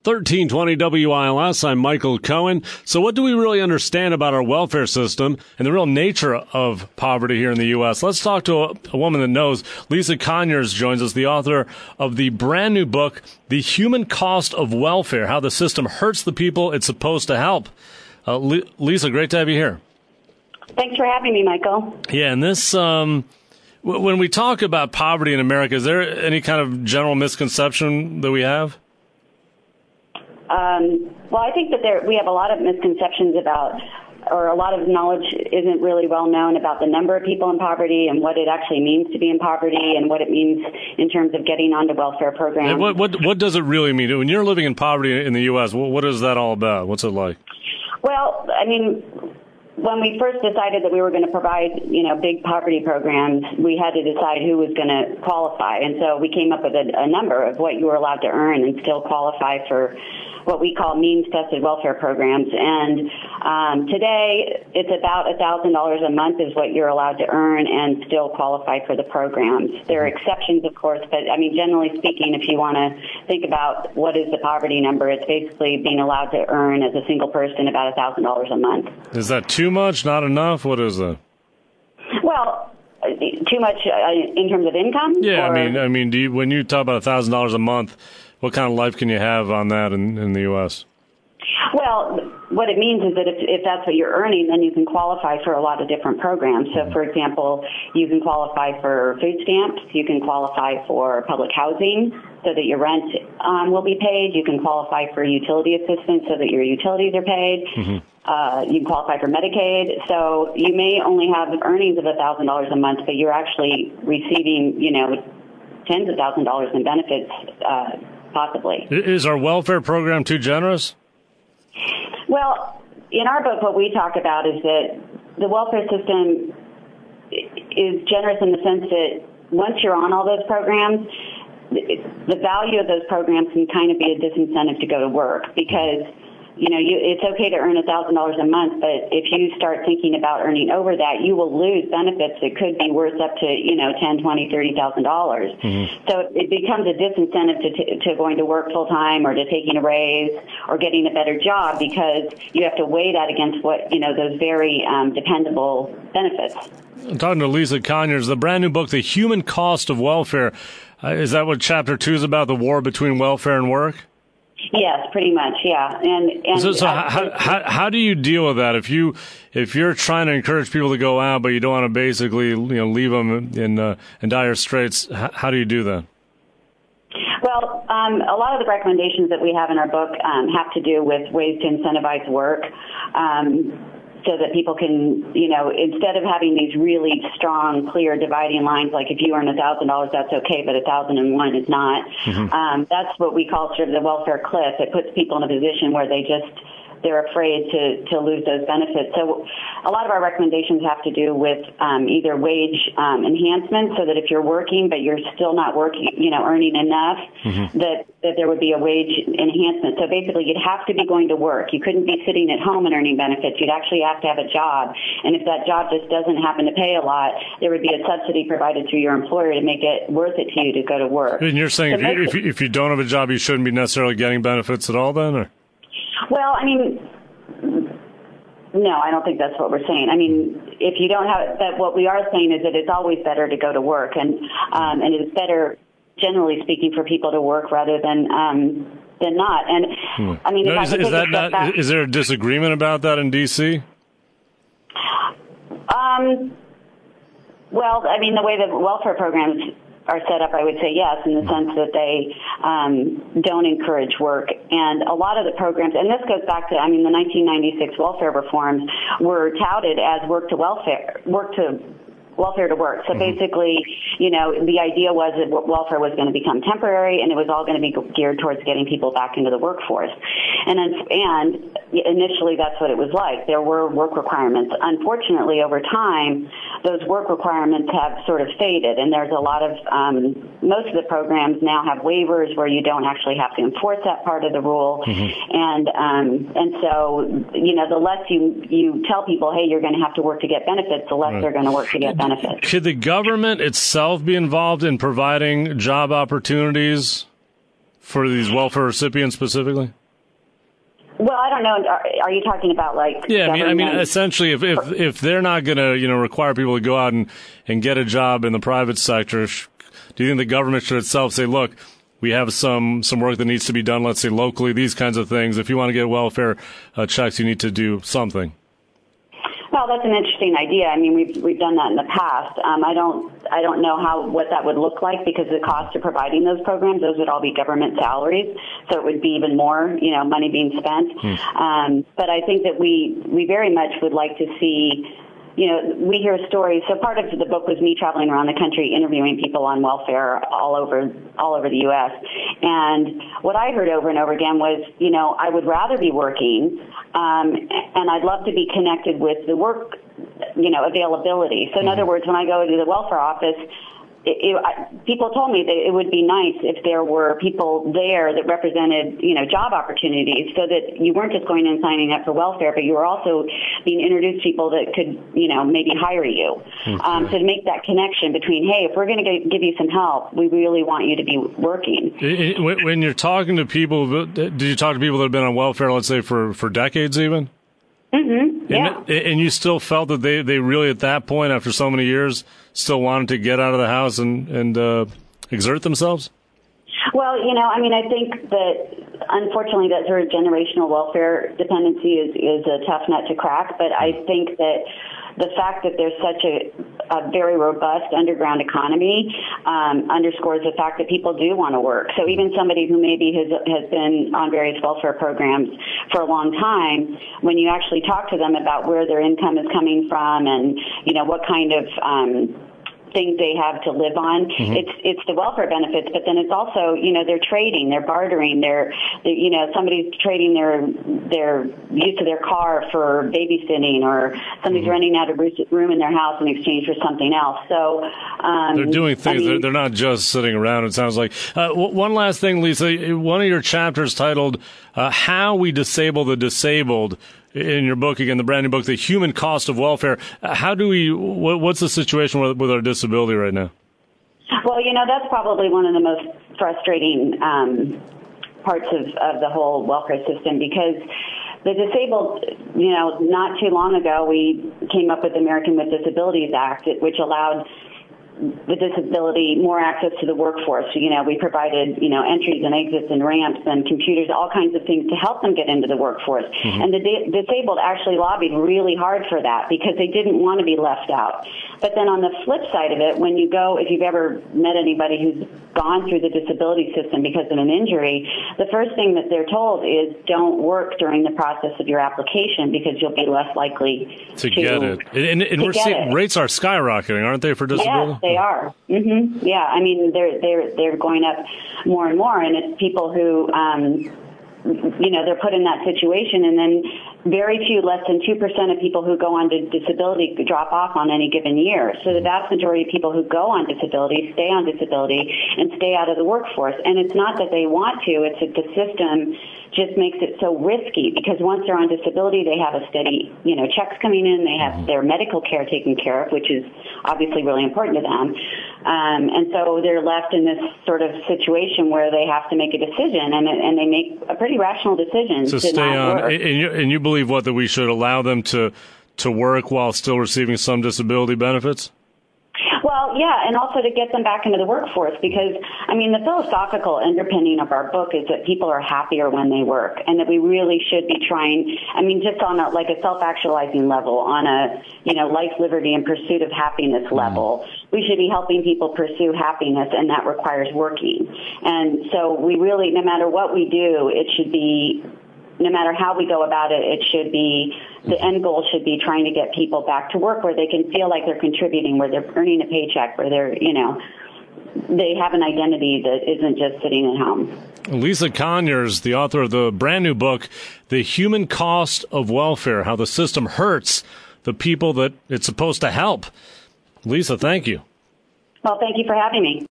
1320 WILS, I'm Michael Cohen. So what do we really understand about our welfare system and the real nature of poverty here in the U.S.? Let's talk to a woman that knows. Lisa Conyers joins us, the author of the brand new book, The Human Cost of Welfare, How the System Hurts the People It's Supposed to Help. Lisa, great to have you here. Thanks for having me, Michael. Yeah, and this, when we talk about poverty in America, is there any kind of general misconception that we have? Well, I think that we have a lot of misconceptions about, or a lot of knowledge isn't really well known about the number of people in poverty and what it actually means to be in poverty and what it means in terms of getting onto welfare programs. What does it really mean? When you're living in poverty in the U.S., what is that all about? What's it like? Well, I mean, when we first decided that we were going to provide, big poverty programs, we had to decide who was going to qualify. And so we came up with a number of what you were allowed to earn and still qualify for what we call means-tested welfare programs. And today, it's about $1,000 a month is what you're allowed to earn and still qualify for the programs. There are exceptions, of course, but, generally speaking, if you want to think about what is the poverty number, it's basically being allowed to earn as a single person about $1,000 a month. Is that too much, not enough? What is that? Well, too much in terms of income? Yeah, when you talk about $1,000 a month, what kind of life can you have on that in the U.S.? Well, what it means is that if that's what you're earning, then you can qualify for a lot of different programs. So, for example, you can qualify for food stamps. You can qualify for public housing so that your rent will be paid. You can qualify for utility assistance so that your utilities are paid. Mm-hmm. You can qualify for Medicaid. So you may only have earnings of $1,000 a month, but you're actually receiving, tens of thousands of dollars in benefits, possibly. Is our welfare program too generous? Well, in our book, what we talk about is that the welfare system is generous in the sense that once you're on all those programs, the value of those programs can kind of be a disincentive to go to work because it's okay to earn $1,000 a month, but if you start thinking about earning over that, you will lose benefits that could be worth up to, $10,000, $20,000, $30,000. Mm-hmm. So it becomes a disincentive to going to work full time or to taking a raise or getting a better job because you have to weigh that against what, those very dependable benefits. I'm talking to Lisa Conyers, the brand new book, The Human Cost of Welfare. Is that what Chapter 2 is about, the war between welfare and work? Yes, pretty much, yeah. And so how do you deal with that if you're trying to encourage people to go out, but you don't want to basically leave them in dire straits? How do you do that? Well, a lot of the recommendations that we have in our book have to do with ways to incentivize work. So that people can, instead of having these really strong, clear dividing lines, like if you earn $1,000, that's okay, but 1,001 is not. Mm-hmm. That's what we call sort of the welfare cliff. It puts people in a position where they're afraid to lose those benefits. So a lot of our recommendations have to do with either wage enhancement, so that if you're working but you're still not working, earning enough, mm-hmm. that there would be a wage enhancement. So basically you'd have to be going to work. You couldn't be sitting at home and earning benefits. You'd actually have to have a job. And if that job just doesn't happen to pay a lot, there would be a subsidy provided through your employer to make it worth it to you to go to work. And you're saying if you don't have a job, you shouldn't be necessarily getting benefits at all then? Or? Well, no, I don't think that's what we're saying. If you don't have that, what we are saying is that it's always better to go to work, and it's better, generally speaking, for people to work rather than not. And is there a disagreement about that in D.C.? Well, the way the welfare programs are set up, I would say yes, in the sense that they don't encourage work. And a lot of the programs, and this goes back to, the 1996 welfare reforms were touted as welfare to work. So basically, the idea was that welfare was going to become temporary and it was all going to be geared towards getting people back into the workforce. And initially that's what it was like. There were work requirements. Unfortunately, over time, those work requirements have sort of faded, and there's a lot of, most of the programs now have waivers where you don't actually have to enforce that part of the rule. Mm-hmm. And so, the less you tell people, hey, you're going to have to work to get benefits, the less they're going to work to get benefits. Should the government itself be involved in providing job opportunities for these welfare recipients specifically? Well, I don't know. Are you talking about Yeah, I mean, essentially, if they're not going to, require people to go out and get a job in the private sector, do you think the government should itself say, look, we have some work that needs to be done, let's say locally, these kinds of things. If you want to get welfare checks, you need to do something. Well, that's an interesting idea. I mean, we've done that in the past. I don't know what that would look like, because the cost of providing those programs, those would all be government salaries, so it would be even more, money being spent. But I think that we very much would like to see. We hear stories. So part of the book was me traveling around the country interviewing people on welfare all over the U.S. And what I heard over and over again was, I would rather be working, and I'd love to be connected with the work, availability. So in other words, when I go to the welfare office, people told me that it would be nice if there were people there that represented, job opportunities, so that you weren't just going in and signing up for welfare, but you were also being introduced to people that could, maybe hire you. So to make that connection between, hey, if we're going to give you some help, we really want you to be working. When you're talking to people, did you talk to people that have been on welfare, let's say, for decades even? Mm-hmm. Yeah. And you still felt that they really, at that point, after so many years, still wanted to get out of the house and exert themselves? Well, I think that unfortunately that sort of generational welfare dependency is a tough nut to crack. But I think that the fact that there's such a very robust underground economy underscores the fact that people do want to work. So even somebody who maybe has been on various welfare programs for a long time, when you actually talk to them about where their income is coming from and, what kind of things they have to live on, it's the welfare benefits, but then it's also, they're trading, they're bartering, they're somebody's trading their use of their car for babysitting, or somebody's renting out a room in their house in exchange for something else. So they're doing things. They're not just sitting around, it sounds like. One last thing, Lisa, one of your chapters titled How We Disable the Disabled, in your book, again, the brand new book, The Human Cost of Welfare. What's the situation with our disability right now? Well, that's probably one of the most frustrating parts of the whole welfare system, because the disabled, not too long ago, we came up with the American with Disabilities Act, which allowed the disability more access to the workforce. We provided, entries and exits and ramps and computers, all kinds of things to help them get into the workforce. And the disabled actually lobbied really hard for that, because they didn't want to be left out. But then on the flip side of it, when you go, if you've ever met anybody who's gone through the disability system because of an injury, the first thing that they're told is don't work during the process of your application, because you'll be less likely to get it. And we're seeing rates are skyrocketing, aren't they, for disability? Yes, they are. Yeah, I mean, they're going up more and more, and it's people who, they're put in that situation, and then very few, less than 2% of people who go on to disability drop off on any given year. So the vast majority of people who go on disability stay on disability and stay out of the workforce. And it's not that they want to, it's that the system just makes it so risky, because once they're on disability, they have a steady, checks coming in, they have their medical care taken care of, which is obviously really important to them. And so they're left in this sort of situation where they have to make a decision, and they make a pretty rational decision to stay not on. work. And you believe that we should allow them to work while still receiving some disability benefits? Well, yeah, and also to get them back into the workforce, because, the philosophical underpinning of our book is that people are happier when they work, and that we really should be trying, just on a self-actualizing level, on a, life, liberty, and pursuit of happiness level. We should be helping people pursue happiness, and that requires working. And so we really, no matter what we do, it should be, no matter how we go about it, it should be, the end goal should be trying to get people back to work where they can feel like they're contributing, where they're earning a paycheck, where they're, they have an identity that isn't just sitting at home. Lisa Conyers, the author of the brand new book, The Human Cost of Welfare, How the System Hurts the People That It's Supposed to Help. Lisa, thank you. Well, thank you for having me.